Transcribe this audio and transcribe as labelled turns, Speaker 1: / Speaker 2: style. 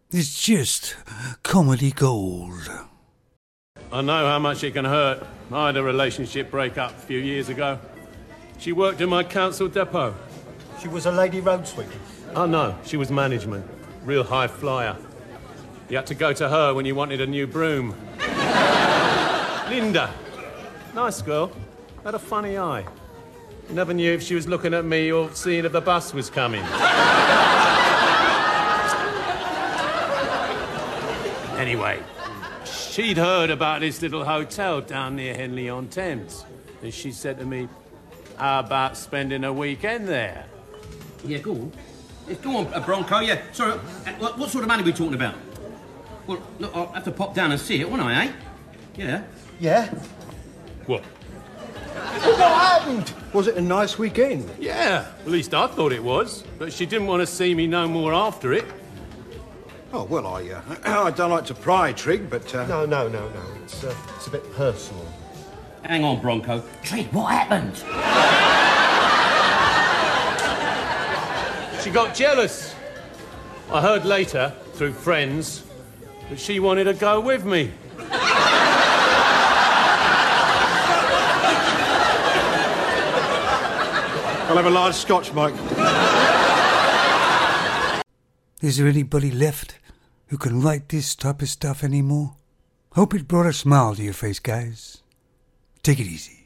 Speaker 1: It's just comedy gold.
Speaker 2: I know how much it can hurt. I had a relationship break up a few years ago. She worked in my council depot.
Speaker 3: She was a lady road sweeper.
Speaker 2: Oh no, she was management. Real high flyer. You had to go to her when you wanted a new broom. Linda. Nice girl. Had a funny eye. Never knew if she was looking at me or seeing if the bus was coming. Anyway, she'd heard about this little hotel down near Henley-on-Thames. And she said to me, how about spending a weekend there?
Speaker 4: Yeah, go on. Yeah, go on, Bronco, yeah. Sorry, what sort of money are we talking about? Well, look, I'll have to pop down and see it, won't I, eh? Yeah.
Speaker 3: Yeah?
Speaker 2: What?
Speaker 3: What happened? Was it a nice weekend?
Speaker 2: Yeah, at least I thought it was. But she didn't want to see me no more after it.
Speaker 3: Oh, well, I don't like to pry, Trig, but... No. It's a bit personal.
Speaker 4: Hang on, Bronco. Trig, what happened?
Speaker 2: She got jealous. I heard later, through friends, that she wanted to go with me.
Speaker 3: I'll have a large scotch, Mike.
Speaker 1: Is there anybody left who can write this type of stuff anymore? Hope it brought a smile to your face, guys. Take it easy.